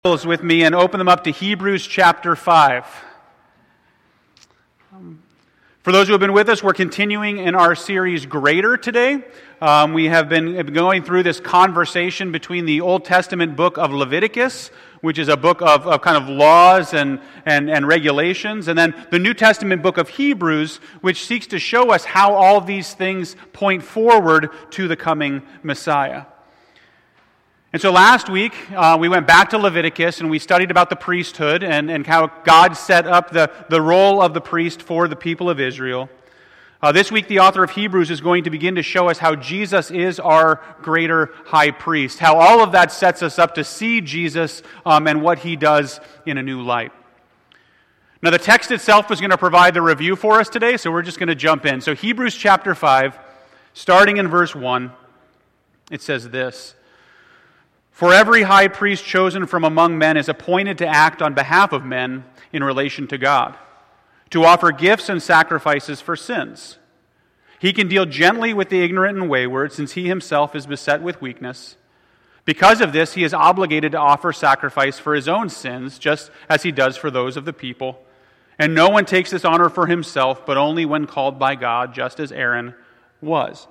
With me and open them up to Hebrews chapter 5. For those who have been with us, we're continuing in our series Greater today. We have been going through this conversation between the Old Testament book of Leviticus, which is a book of kind of laws and regulations, and then the New Testament book of Hebrews, which seeks to show us how all these things point forward to the coming Messiah. And so last week, we went back to Leviticus and we studied about the priesthood and how God set up the role of the priest for the people of Israel. This week, the author of Hebrews is going to begin to show us how Jesus is our greater high priest, how all of that sets us up to see Jesus and what he does in a new light. Now, the text itself is going to provide the review for us today, so we're just going to jump in. So Hebrews chapter 5, starting in verse 1, it says this: "For every high priest chosen from among men is appointed to act on behalf of men in relation to God, to offer gifts and sacrifices for sins. He can deal gently with the ignorant and wayward, since he himself is beset with weakness. Because of this, he is obligated to offer sacrifice for his own sins, just as he does for those of the people. And no one takes this honor for himself, but only when called by God, just as Aaron was."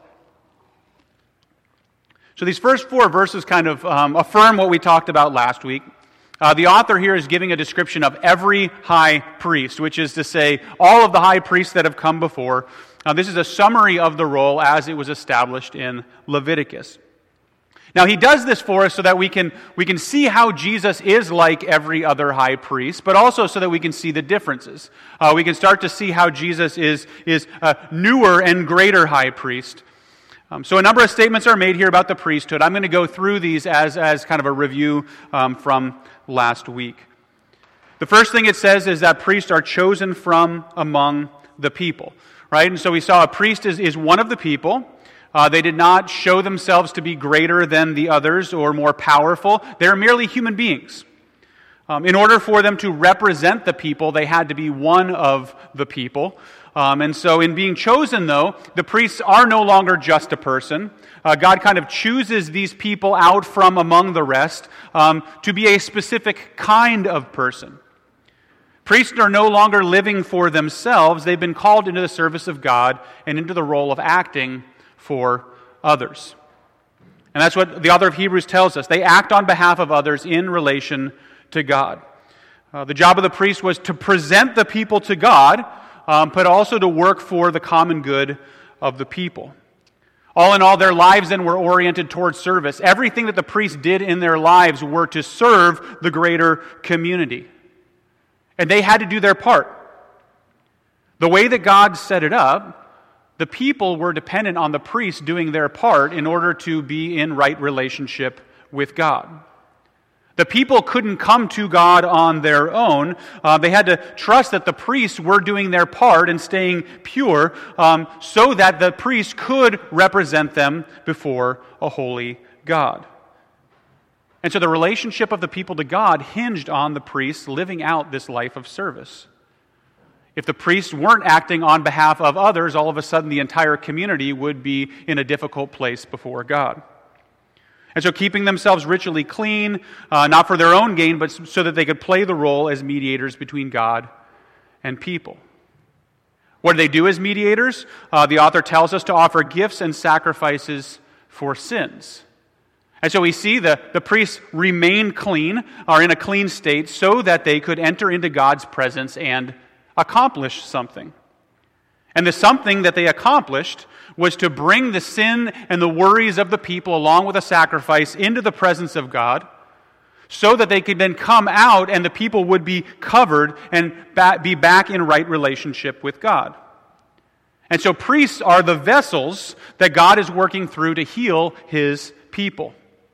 So these first four verses kind of affirm what we talked about last week. The author here is giving a description of every high priest, which is to say all of the high priests that have come before. This is a summary of the role as it was established in Leviticus. Now he does this for us so that we can see how Jesus is like every other high priest, but also so that we can see the differences. We can start to see how Jesus is a newer and greater high priest. So a number of statements are made here about the priesthood. I'm going to go through these as kind of a review from last week. The first thing it says is that priests are chosen from among the people, right? And so we saw a priest is one of the people. They did not show themselves to be greater than the others or more powerful. They're merely human beings. In order for them to represent the people, they had to be one of the people. And so in being chosen, though, the priests are no longer just a person. God kind of chooses these people out from among the rest to be a specific kind of person. Priests are no longer living for themselves. They've been called into the service of God and into the role of acting for others. And that's what the author of Hebrews tells us. They act on behalf of others in relation to God. The job of the priest was to present the people to God, but also to work for the common good of the people. All in all, their lives then were oriented towards service. Everything that the priests did in their lives were to serve the greater community. And they had to do their part. The way that God set it up, the people were dependent on the priests doing their part in order to be in right relationship with God. The people couldn't come to God on their own. They had to trust that the priests were doing their part and staying pure so that the priests could represent them before a holy God. And so the relationship of the people to God hinged on the priests living out this life of service. If the priests weren't acting on behalf of others, all of a sudden the entire community would be in a difficult place before God. And so keeping themselves ritually clean, not for their own gain, but so that they could play the role as mediators between God and people. What do they do as mediators? The author tells us to offer gifts and sacrifices for sins. And so we see the priests remain clean, are in a clean state, so that they could enter into God's presence and accomplish something. And the something that they accomplished was to bring the sin and the worries of the people along with a sacrifice into the presence of God so that they could then come out and the people would be covered and be back in right relationship with God. And so priests are the vessels that God is working through to heal his people.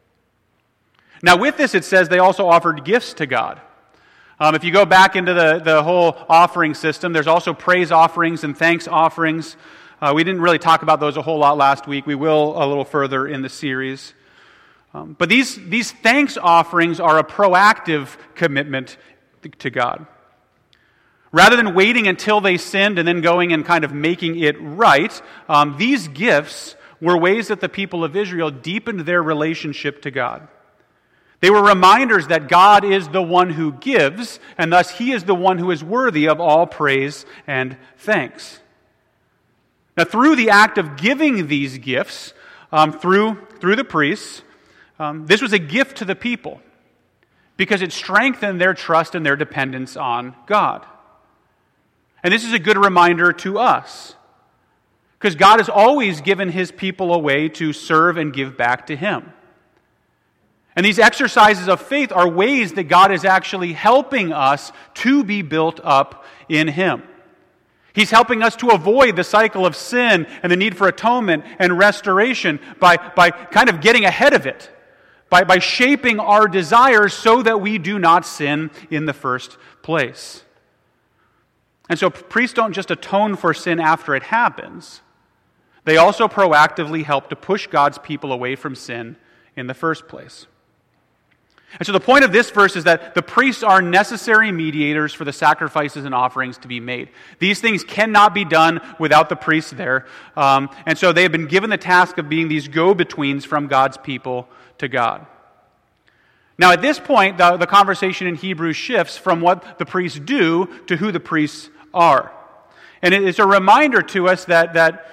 Now with this it says they also offered gifts to God. If you go back into the whole offering system, there's also praise offerings and thanks offerings. We didn't really talk about those a whole lot last week. We will a little further in the series. But these thanks offerings are a proactive commitment to God. Rather than waiting until they sinned and then going and kind of making it right, these gifts were ways that the people of Israel deepened their relationship to God. They were reminders that God is the one who gives, and thus he is the one who is worthy of all praise and thanks. Now, through the act of giving these gifts, through the priests, this was a gift to the people because it strengthened their trust and their dependence on God. And this is a good reminder to us because God has always given his people a way to serve and give back to him. And these exercises of faith are ways that God is actually helping us to be built up in him. He's helping us to avoid the cycle of sin and the need for atonement and restoration by kind of getting ahead of it, by shaping our desires so that we do not sin in the first place. And so priests don't just atone for sin after it happens. They also proactively help to push God's people away from sin in the first place. And so the point of this verse is that the priests are necessary mediators for the sacrifices and offerings to be made. These things cannot be done without the priests there. And so they have been given the task of being these go-betweens from God's people to God. Now at this point, the conversation in Hebrews shifts from what the priests do to who the priests are. And it's a reminder to us that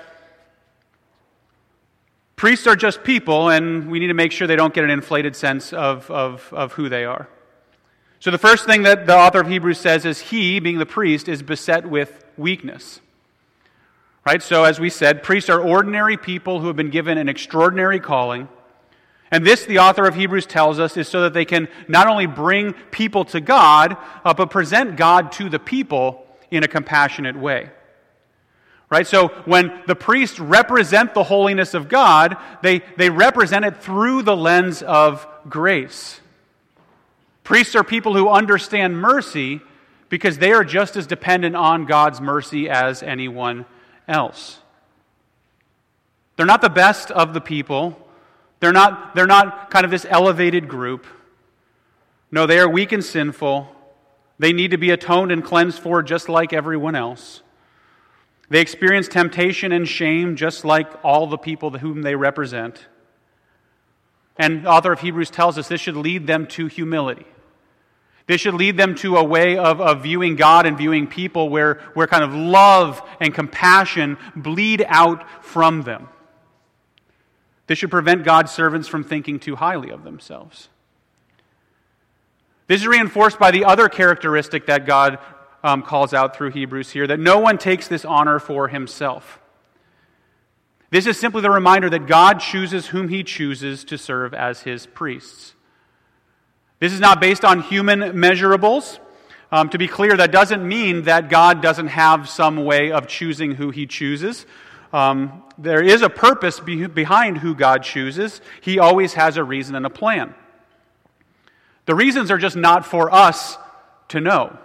priests are just people, and we need to make sure they don't get an inflated sense of who they are. So the first thing that the author of Hebrews says is he, being the priest, is beset with weakness. Right? So as we said, priests are ordinary people who have been given an extraordinary calling. And this, the author of Hebrews tells us, is so that they can not only bring people to God, but present God to the people in a compassionate way. Right? So when the priests represent the holiness of God, they represent it through the lens of grace. Priests are people who understand mercy because they are just as dependent on God's mercy as anyone else. They're not the best of the people. They're not kind of this elevated group. No, they are weak and sinful. They need to be atoned and cleansed for just like everyone else. They experience temptation and shame just like all the people whom they represent. And the author of Hebrews tells us this should lead them to humility. This should lead them to a way of viewing God and viewing people where kind of love and compassion bleed out from them. This should prevent God's servants from thinking too highly of themselves. This is reinforced by the other characteristic that God calls out through Hebrews here, that no one takes this honor for himself. This is simply the reminder that God chooses whom he chooses to serve as his priests. This is not based on human measurables. To be clear, that doesn't mean that God doesn't have some way of choosing who he chooses. There is a purpose behind who God chooses. He always has a reason and a plan. The reasons are just not for us to know.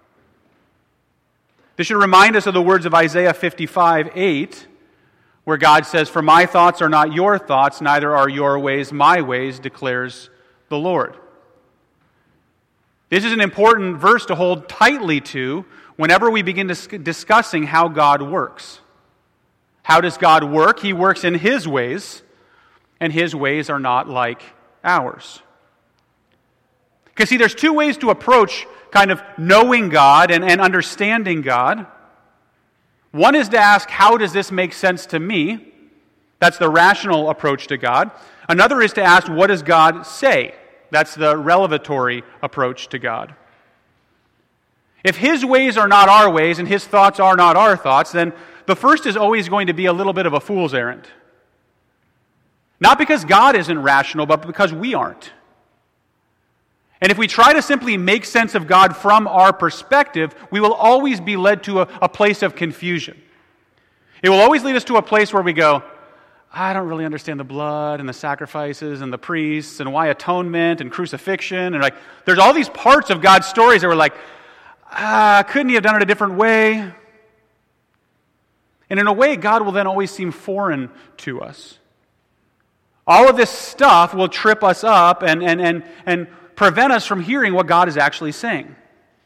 This should remind us of the words of Isaiah 55:8, where God says, "For my thoughts are not your thoughts, neither are your ways my ways, declares the Lord." This is an important verse to hold tightly to whenever we begin discussing how God works. How does God work? He works in his ways, and his ways are not like ours. Because see, there's two ways to approach kind of knowing God and understanding God. One is to ask, how does this make sense to me? That's the rational approach to God. Another is to ask, what does God say? That's the revelatory approach to God. If his ways are not our ways and his thoughts are not our thoughts, then the first is always going to be a little bit of a fool's errand. Not because God isn't rational, but because we aren't. And if we try to simply make sense of God from our perspective, we will always be led to a place of confusion. It will always lead us to a place where we go, I don't really understand the blood and the sacrifices and the priests and why atonement and crucifixion. And there's all these parts of God's stories that we're like, couldn't he have done it a different way? And in a way, God will then always seem foreign to us. All of this stuff will trip us up and prevent us from hearing what God is actually saying.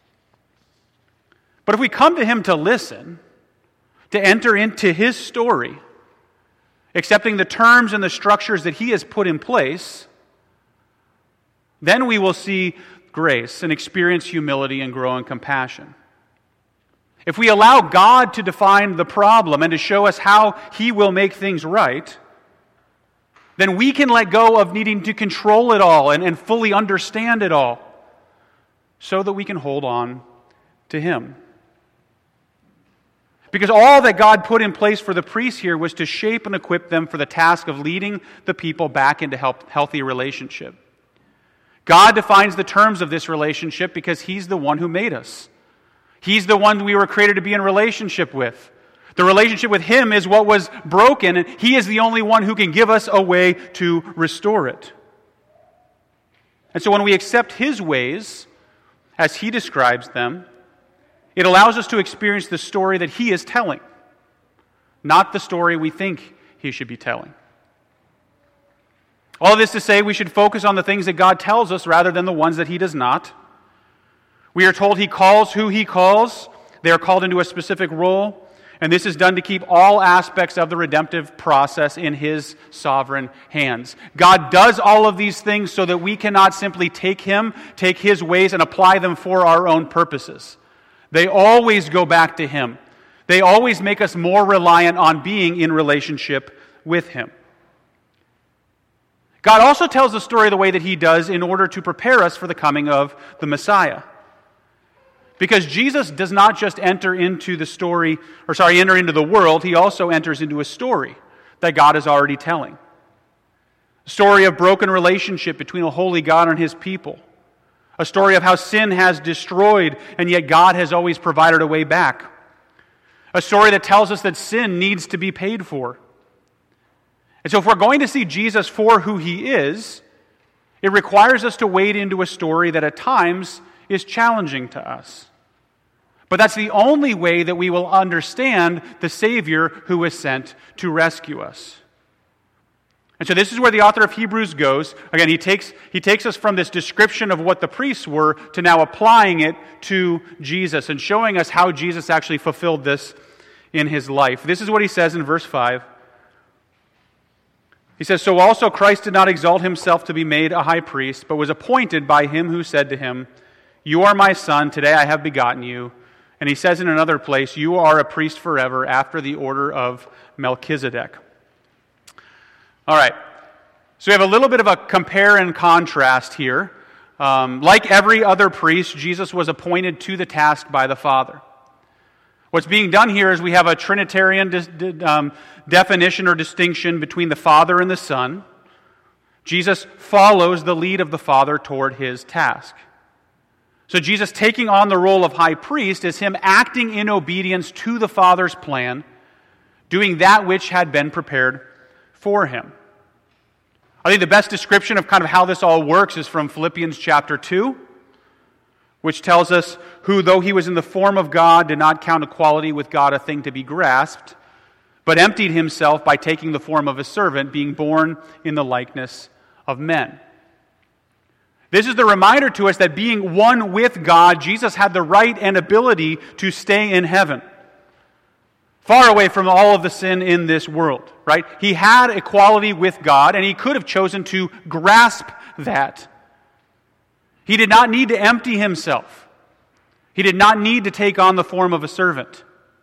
But if we come to him to listen, to enter into his story, accepting the terms and the structures that he has put in place, Then we will see grace and experience humility and grow in compassion. If we allow God to define the problem and to show us how He will make things right, then we can let go of needing to control it all and fully understand it all so that we can hold on to Him. Because all that God put in place for the priests here was to shape and equip them for the task of leading the people back into healthy relationship. God defines the terms of this relationship because He's the one who made us. He's the one we were created to be in relationship with. The relationship with Him is what was broken, and He is the only one who can give us a way to restore it. And so when we accept His ways, as He describes them, it allows us to experience the story that He is telling, not the story we think He should be telling. All of this to say we should focus on the things that God tells us rather than the ones that He does not. We are told He calls who He calls. They are called into a specific role. And this is done to keep all aspects of the redemptive process in His sovereign hands. God does all of these things so that we cannot simply take Him, take His ways, and apply them for our own purposes. They always go back to Him. They always make us more reliant on being in relationship with Him. God also tells the story the way that He does in order to prepare us for the coming of the Messiah. Because Jesus does not just enter into the world, He also enters into a story that God is already telling. A story of broken relationship between a holy God and His people. A story of how sin has destroyed, and yet God has always provided a way back. A story that tells us that sin needs to be paid for. And so if we're going to see Jesus for who He is, it requires us to wade into a story that at times is challenging to us. But that's the only way that we will understand the Savior who was sent to rescue us. And so this is where the author of Hebrews goes. Again, he takes us from this description of what the priests were to now applying it to Jesus and showing us how Jesus actually fulfilled this in His life. This is what he says in verse 5. He says, "So also Christ did not exalt Himself to be made a high priest, but was appointed by Him who said to Him, 'You are my Son, today I have begotten you.' And he says in another place, 'You are a priest forever after the order of Melchizedek.'" All right, so we have a little bit of a compare and contrast here. Like every other priest, Jesus was appointed to the task by the Father. What's being done here is we have a Trinitarian definition or distinction between the Father and the Son. Jesus follows the lead of the Father toward His task. So Jesus taking on the role of high priest is Him acting in obedience to the Father's plan, doing that which had been prepared for Him. I think the best description of kind of how this all works is from Philippians chapter 2, which tells us, "Who, though He was in the form of God, did not count equality with God a thing to be grasped, but emptied Himself by taking the form of a servant, being born in the likeness of men." This is the reminder to us that being one with God, Jesus had the right and ability to stay in heaven, far away from all of the sin in this world, right? He had equality with God, and He could have chosen to grasp that. He did not need to empty Himself. He did not need to take on the form of a servant.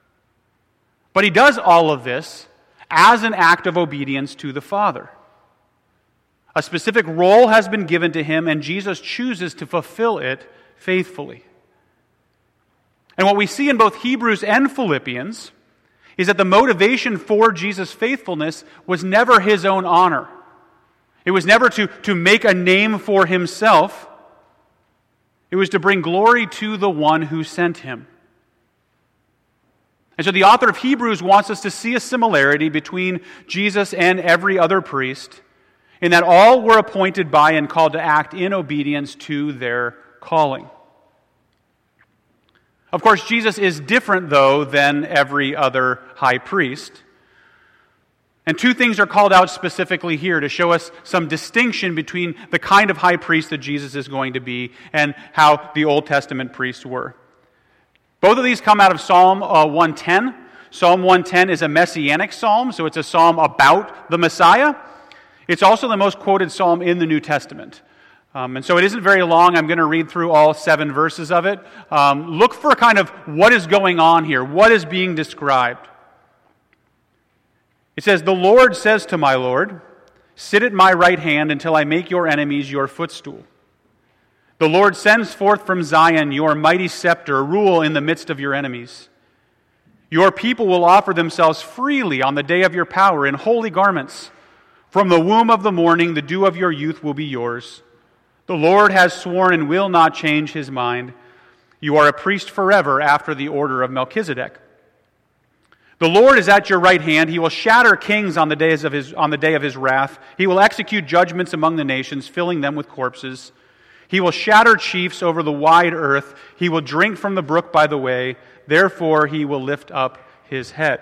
But He does all of this as an act of obedience to the Father. A specific role has been given to Him, and Jesus chooses to fulfill it faithfully. And what we see in both Hebrews and Philippians is that the motivation for Jesus' faithfulness was never His own honor. It was never to make a name for Himself. It was to bring glory to the one who sent Him. And so the author of Hebrews wants us to see a similarity between Jesus and every other priest, in that all were appointed by and called to act in obedience to their calling. Of course, Jesus is different, though, than every other high priest. And two things are called out specifically here to show us some distinction between the kind of high priest that Jesus is going to be and how the Old Testament priests were. Both of these come out of Psalm 110. Psalm 110 is a messianic psalm, so it's a psalm about the Messiah. It's also the most quoted psalm in the New Testament. And so it isn't very long. I'm going to read through all 7 verses of it. Look for kind of what is going on here, what is being described. It says, "The Lord says to my Lord, sit at my right hand until I make your enemies your footstool. The Lord sends forth from Zion your mighty scepter, rule in the midst of your enemies. Your people will offer themselves freely on the day of your power in holy garments. From the womb of the morning, the dew of your youth will be yours. The Lord has sworn and will not change his mind. You are a priest forever after the order of Melchizedek. The Lord is at your right hand. He will shatter kings on the day of his wrath. He will execute judgments among the nations, filling them with corpses. He will shatter chiefs over the wide earth. He will drink from the brook by the way. Therefore he will lift up his head."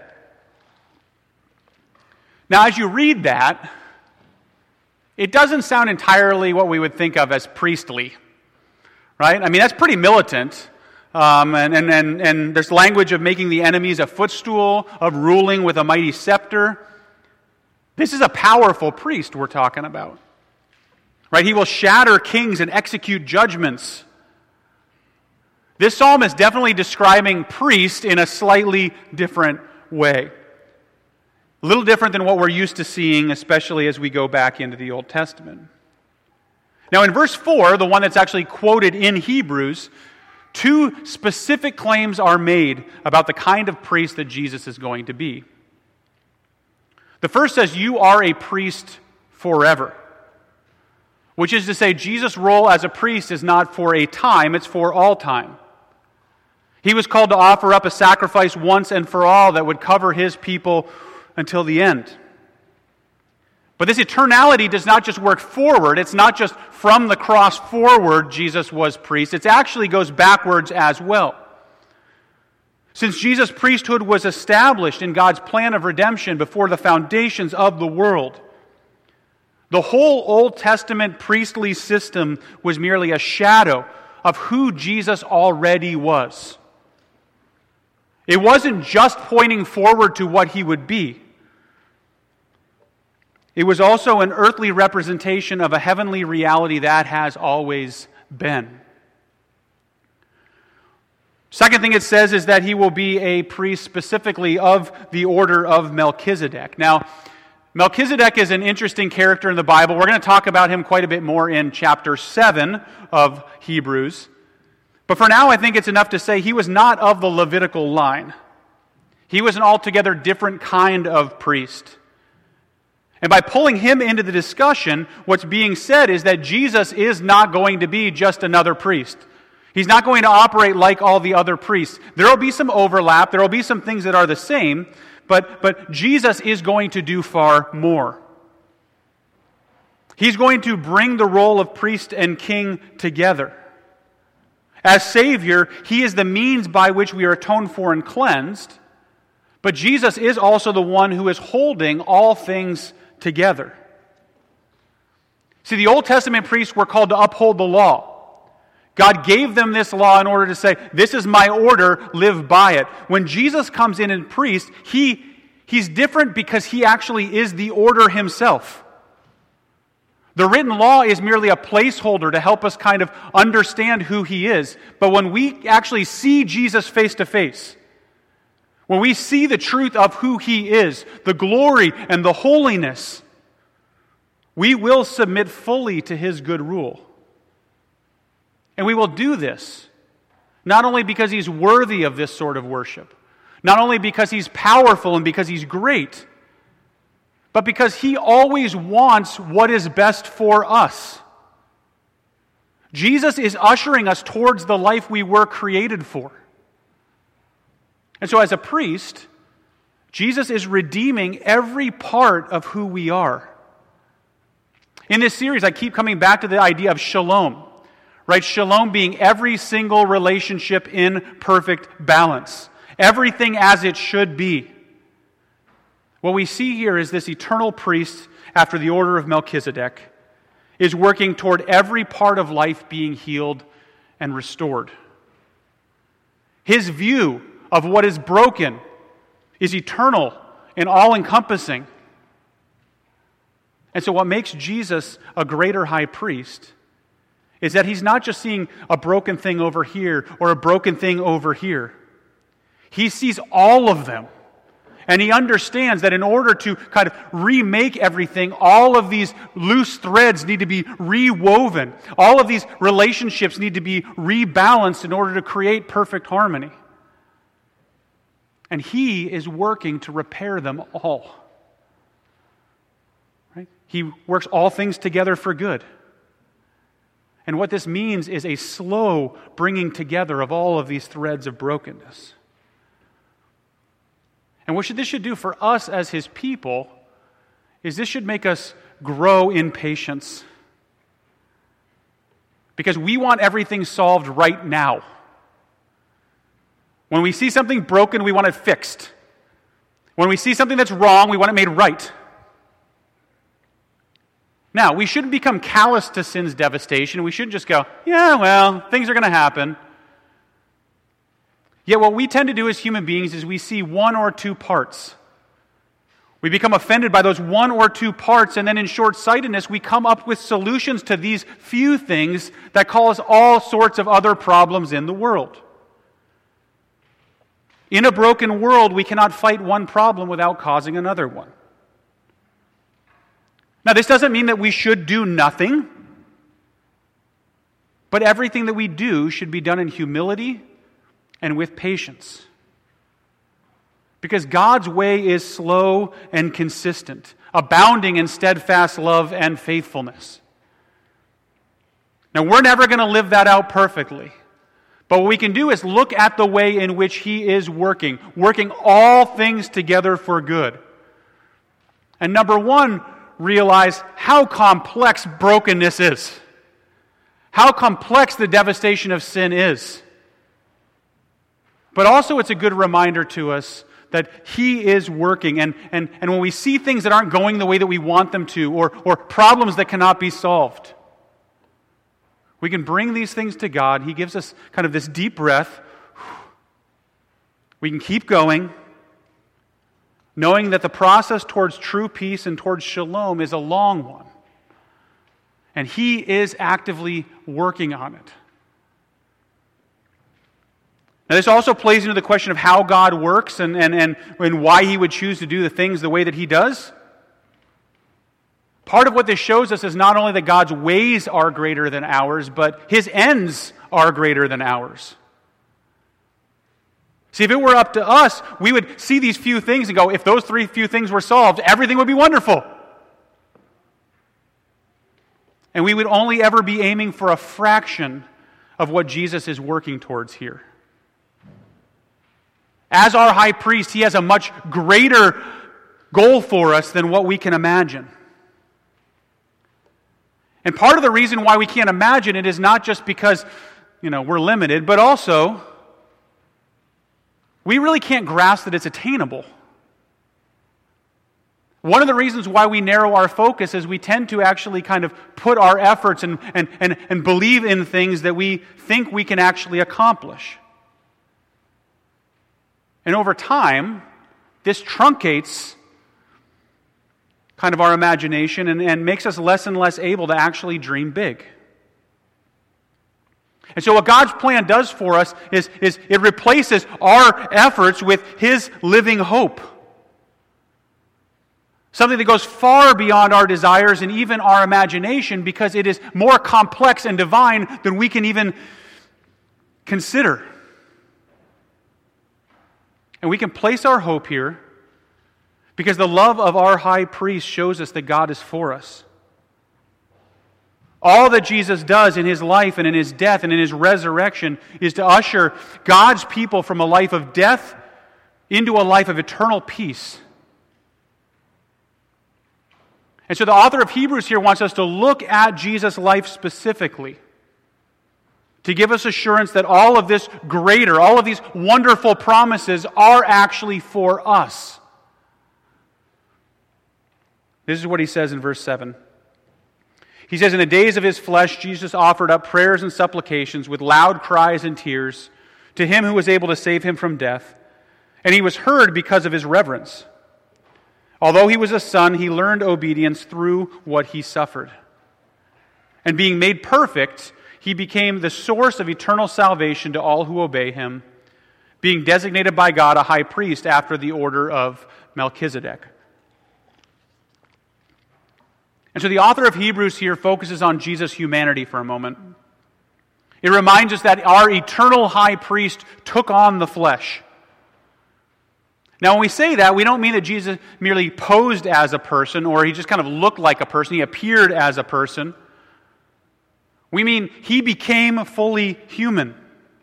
Now, as you read that, it doesn't sound entirely what we would think of as priestly, right? I mean, that's pretty militant. And there's language of making the enemies a footstool, of ruling with a mighty scepter. This is a powerful priest we're talking about, right? He will shatter kings and execute judgments. This psalm is definitely describing priest in a slightly different way. A little different than what we're used to seeing, especially as we go back into the Old Testament. Now in verse 4, the one that's actually quoted in Hebrews, 2 specific claims are made about the kind of priest that Jesus is going to be. The first says, "You are a priest forever," which is to say Jesus' role as a priest is not for a time, it's for all time. He was called to offer up a sacrifice once and for all that would cover his people until the end. But this eternality does not just work forward. It's not just from the cross forward Jesus was priest. It actually goes backwards as well. Since Jesus' priesthood was established in God's plan of redemption before the foundations of the world, the whole Old Testament priestly system was merely a shadow of who Jesus already was. It wasn't just pointing forward to what he would be. It was also an earthly representation of a heavenly reality that has always been. Second thing it says is that he will be a priest specifically of the order of Melchizedek. Now, Melchizedek is an interesting character in the Bible. We're going to talk about him quite a bit more in chapter 7 of Hebrews. But for now, I think it's enough to say he was not of the Levitical line. He was an altogether different kind of priest. And by pulling him into the discussion, what's being said is that Jesus is not going to be just another priest. He's not going to operate like all the other priests. There will be some overlap. There will be some things that are the same. But Jesus is going to do far more. He's going to bring the role of priest and king together. As Savior, he is the means by which we are atoned for and cleansed. But Jesus is also the one who is holding all things together. See, the Old Testament priests were called to uphold the law. God gave them this law in order to say, this is my order, live by it. When Jesus comes in as priest, he's different because he actually is the order himself. The written law is merely a placeholder to help us kind of understand who he is. But when we actually see Jesus face to face, when we see the truth of who he is, the glory and the holiness, we will submit fully to his good rule. And we will do this not only because he's worthy of this sort of worship, not only because he's powerful and because he's great, but because he always wants what is best for us. Jesus is ushering us towards the life we were created for. And so as a priest, Jesus is redeeming every part of who we are. In this series, I keep coming back to the idea of shalom, right? Shalom being every single relationship in perfect balance. Everything as it should be. What we see here is this eternal priest, after the order of Melchizedek, is working toward every part of life being healed and restored. His view of what is broken is eternal and all-encompassing. And so what makes Jesus a greater high priest is that he's not just seeing a broken thing over here or a broken thing over here. He sees all of them. And he understands that in order to kind of remake everything, all of these loose threads need to be rewoven. All of these relationships need to be rebalanced in order to create perfect harmony. And he is working to repair them all. Right? He works all things together for good. And what this means is a slow bringing together of all of these threads of brokenness. And what this should do for us as his people is this should make us grow in patience. Because we want everything solved right now. When we see something broken, we want it fixed. When we see something that's wrong, we want it made right. Now, we shouldn't become callous to sin's devastation. We shouldn't just go, yeah, well, things are going to happen. Yet what we tend to do as human beings is we see one or two parts. We become offended by those one or two parts, and then in short-sightedness, we come up with solutions to these few things that cause all sorts of other problems in the world. In a broken world, we cannot fight one problem without causing another one. Now, this doesn't mean that we should do nothing, but everything that we do should be done in humility and with patience. Because God's way is slow and consistent, abounding in steadfast love and faithfulness. Now, we're never going to live that out perfectly. But what we can do is look at the way in which he is working all things together for good. And number one, realize how complex brokenness is. How complex the devastation of sin is. But also it's a good reminder to us that he is working. And when we see things that aren't going the way that we want them to, or problems that cannot be solved, we can bring these things to God. He gives us kind of this deep breath. We can keep going, knowing that the process towards true peace and towards shalom is a long one. And he is actively working on it. Now, this also plays into the question of how God works and why he would choose to do the things the way that he does. Part of what this shows us is not only that God's ways are greater than ours, but his ends are greater than ours. See, if it were up to us, we would see these few things and go, if those few things were solved, everything would be wonderful. And we would only ever be aiming for a fraction of what Jesus is working towards here. As our high priest, he has a much greater goal for us than what we can imagine. And part of the reason why we can't imagine it is not just because, we're limited, but also we really can't grasp that it's attainable. One of the reasons why we narrow our focus is we tend to actually kind of put our efforts and believe in things that we think we can actually accomplish. And over time, this truncates kind of our imagination and makes us less and less able to actually dream big. And so what God's plan does for us is it replaces our efforts with his living hope. Something that goes far beyond our desires and even our imagination, because it is more complex and divine than we can even consider. And we can place our hope here because the love of our high priest shows us that God is for us. All that Jesus does in his life and in his death and in his resurrection is to usher God's people from a life of death into a life of eternal peace. And so the author of Hebrews here wants us to look at Jesus' life specifically to give us assurance that all of this greater, all of these wonderful promises are actually for us. This is what he says in verse 7. He says, in the days of his flesh, Jesus offered up prayers and supplications with loud cries and tears to him who was able to save him from death. And he was heard because of his reverence. Although he was a son, he learned obedience through what he suffered. And being made perfect, he became the source of eternal salvation to all who obey him, being designated by God a high priest after the order of Melchizedek. And so the author of Hebrews here focuses on Jesus' humanity for a moment. It reminds us that our eternal high priest took on the flesh. Now, when we say that, we don't mean that Jesus merely posed as a person or he just kind of looked like a person, he appeared as a person. We mean he became fully human.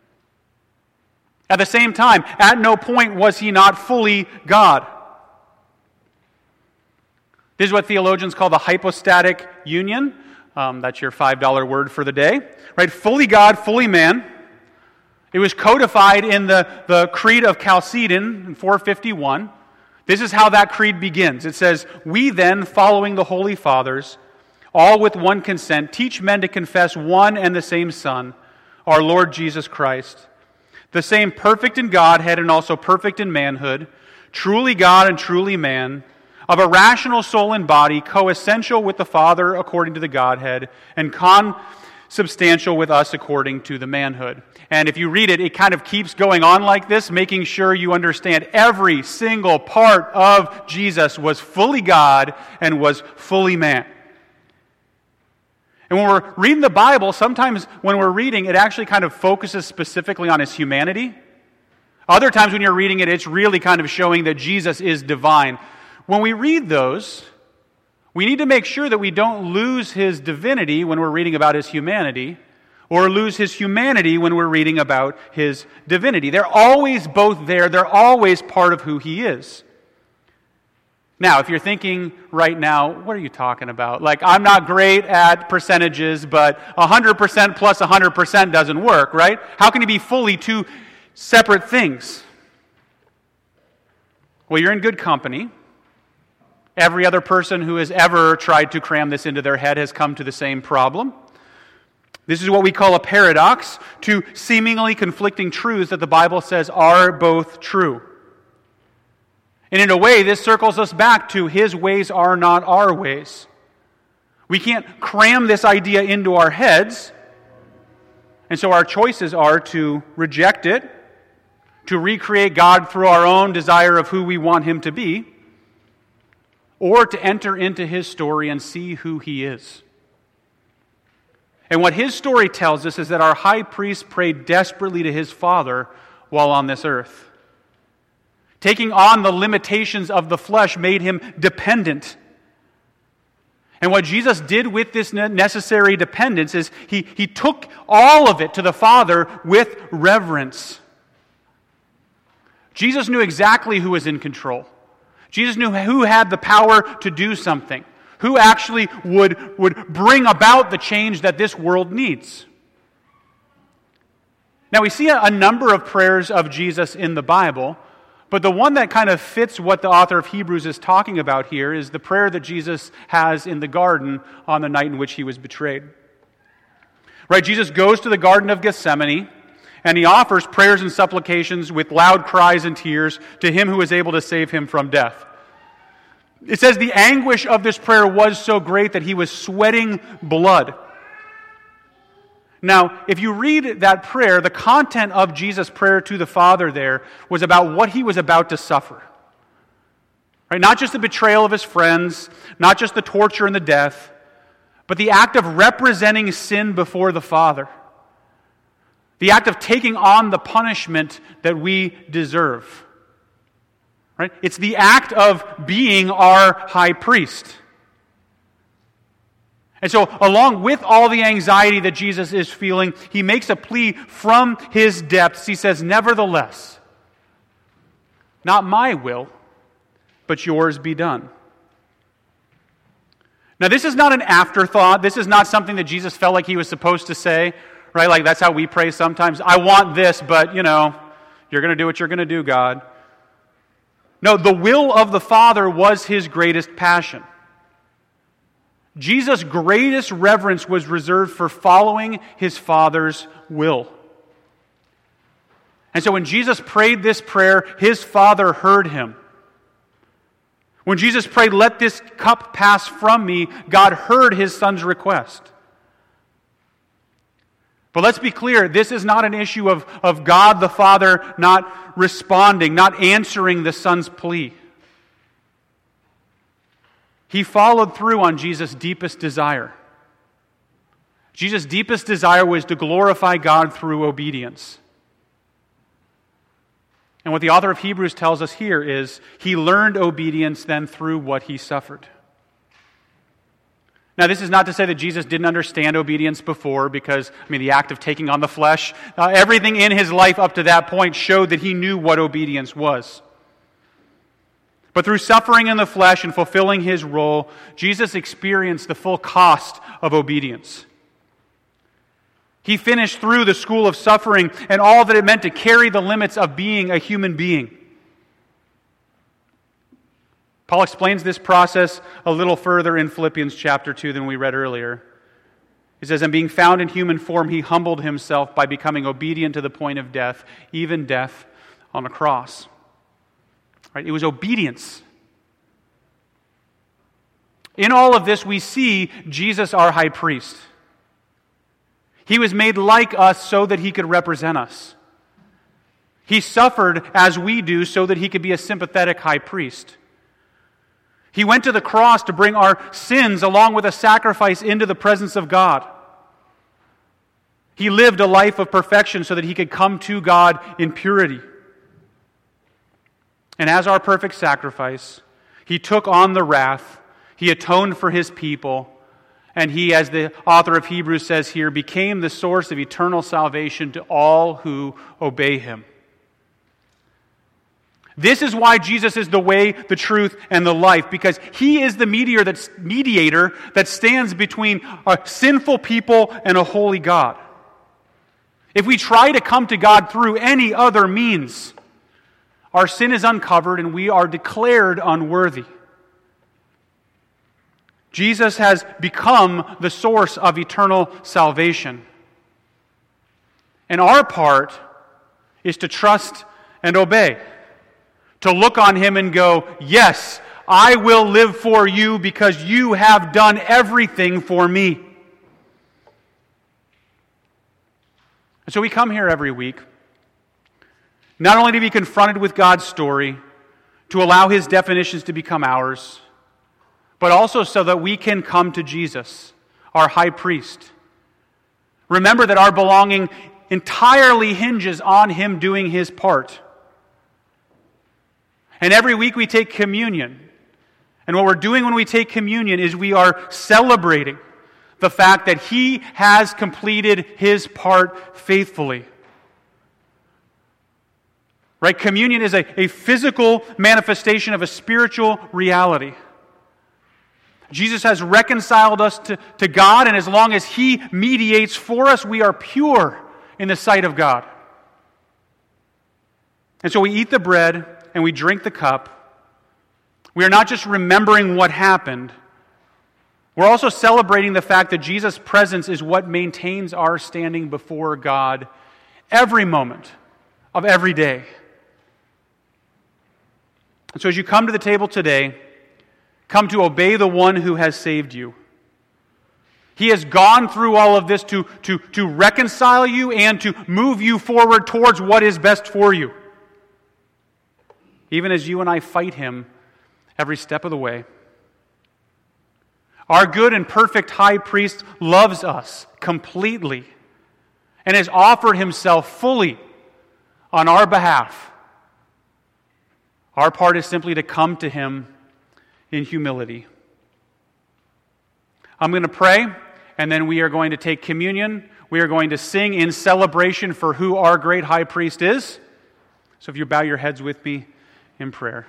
At the same time, at no point was he not fully God. This is what theologians call the hypostatic union. That's your $5 word for the day. Right? Fully God, fully man. It was codified in the Creed of Chalcedon in 451. This is how that creed begins. It says, "We then, following the Holy Fathers, all with one consent, teach men to confess one and the same Son, our Lord Jesus Christ, the same perfect in Godhead and also perfect in manhood, truly God and truly man, of a rational soul and body, coessential with the Father according to the Godhead, and consubstantial with us according to the manhood." And if you read it, it kind of keeps going on like this, making sure you understand every single part of Jesus was fully God and was fully man. And when we're reading the Bible, sometimes when we're reading, it actually kind of focuses specifically on his humanity. Other times when you're reading it, it's really kind of showing that Jesus is divine. When we read those, we need to make sure that we don't lose his divinity when we're reading about his humanity, or lose his humanity when we're reading about his divinity. They're always both there. They're always part of who he is. Now, if you're thinking right now, what are you talking about? Like, I'm not great at percentages, but 100% plus 100% doesn't work, right? How can he be fully two separate things? Well, you're in good company. Every other person who has ever tried to cram this into their head has come to the same problem. This is what we call a paradox, two seemingly conflicting truths that the Bible says are both true. And in a way, this circles us back to his ways are not our ways. We can't cram this idea into our heads, and so our choices are to reject it, to recreate God through our own desire of who we want him to be, or to enter into his story and see who he is. And what his story tells us is that our high priest prayed desperately to his Father while on this earth. Taking on the limitations of the flesh made him dependent. And what Jesus did with this necessary dependence is he took all of it to the Father with reverence. Jesus knew exactly who was in control. Jesus knew who had the power to do something, who actually would bring about the change that this world needs. Now, we see a number of prayers of Jesus in the Bible, but the one that kind of fits what the author of Hebrews is talking about here is the prayer that Jesus has in the garden on the night in which he was betrayed. Right, Jesus goes to the Garden of Gethsemane, and he offers prayers and supplications with loud cries and tears to him who is able to save him from death. It says the anguish of this prayer was so great that he was sweating blood. Now, if you read that prayer, the content of Jesus' prayer to the Father there was about what he was about to suffer. Right? Not just the betrayal of his friends, not just the torture and the death, but the act of representing sin before the Father. The act of taking on the punishment that we deserve. Right? It's the act of being our high priest. And so, along with all the anxiety that Jesus is feeling, he makes a plea from his depths. He says, "Nevertheless, not my will, but yours be done." Now, this is not an afterthought. This is not something that Jesus felt like he was supposed to say, right? Like, that's how we pray sometimes. I want this, but, you're going to do what you're going to do, God. No, the will of the Father was his greatest passion. Jesus' greatest reverence was reserved for following his Father's will. And so when Jesus prayed this prayer, his Father heard him. When Jesus prayed, "Let this cup pass from me," God heard his Son's request. But let's be clear, this is not an issue of God the Father not responding, not answering the Son's plea. He followed through on Jesus' deepest desire. Jesus' deepest desire was to glorify God through obedience. And what the author of Hebrews tells us here is he learned obedience then through what he suffered. Now, this is not to say that Jesus didn't understand obedience before, because, the act of taking on the flesh, everything in his life up to that point showed that he knew what obedience was. But through suffering in the flesh and fulfilling his role, Jesus experienced the full cost of obedience. He finished through the school of suffering and all that it meant to carry the limits of being a human being. Paul explains this process a little further in Philippians chapter 2 than we read earlier. He says, "And being found in human form, he humbled himself by becoming obedient to the point of death, even death on the cross." Right? It was obedience. In all of this, we see Jesus, our high priest. He was made like us so that he could represent us. He suffered as we do so that he could be a sympathetic high priest. He went to the cross to bring our sins along with a sacrifice into the presence of God. He lived a life of perfection so that he could come to God in purity. And as our perfect sacrifice, he took on the wrath, he atoned for his people, and he, as the author of Hebrews says here, became the source of eternal salvation to all who obey him. This is why Jesus is the way, the truth, and the life, because he is the mediator that stands between a sinful people and a holy God. If we try to come to God through any other means, our sin is uncovered and we are declared unworthy. Jesus has become the source of eternal salvation. And our part is to trust and obey. To look on him and go, "Yes, I will live for you because you have done everything for me." And so we come here every week, not only to be confronted with God's story, to allow his definitions to become ours, but also so that we can come to Jesus, our high priest. Remember that our belonging entirely hinges on him doing his part. And every week we take communion. And what we're doing when we take communion is we are celebrating the fact that he has completed his part faithfully. Right? Communion is a physical manifestation of a spiritual reality. Jesus has reconciled us to God, and as long as he mediates for us, we are pure in the sight of God. And so we eat the bread and we drink the cup. We are not just remembering what happened, we're also celebrating the fact that Jesus' presence is what maintains our standing before God every moment of every day. And so as you come to the table today, come to obey the one who has saved you. He has gone through all of this to reconcile you and to move you forward towards what is best for you, even as you and I fight him every step of the way. Our good and perfect high priest loves us completely and has offered himself fully on our behalf. Our part is simply to come to him in humility. I'm going to pray, and then we are going to take communion. We are going to sing in celebration for who our great high priest is. So if you bow your heads with me in prayer.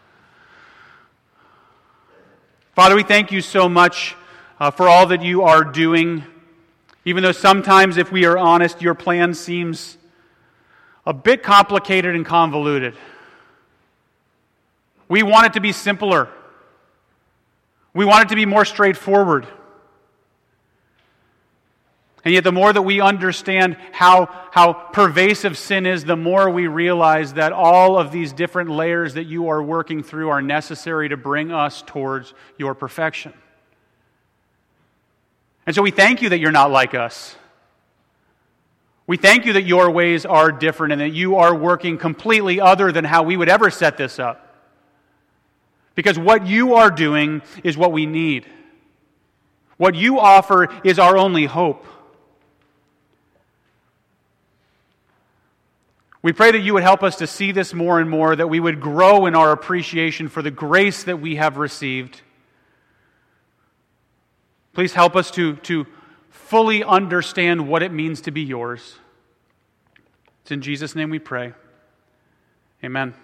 Father, we thank you so much for all that you are doing, even though sometimes, if we are honest, your plan seems a bit complicated and convoluted. We want it to be simpler. We want it to be more straightforward. And yet the more that we understand how pervasive sin is, the more we realize that all of these different layers that you are working through are necessary to bring us towards your perfection. And so we thank you that you're not like us. We thank you that your ways are different and that you are working completely other than how we would ever set this up. Because what you are doing is what we need. What you offer is our only hope. We pray that you would help us to see this more and more, that we would grow in our appreciation for the grace that we have received. Please help us to fully understand what it means to be yours. It's in Jesus' name we pray. Amen.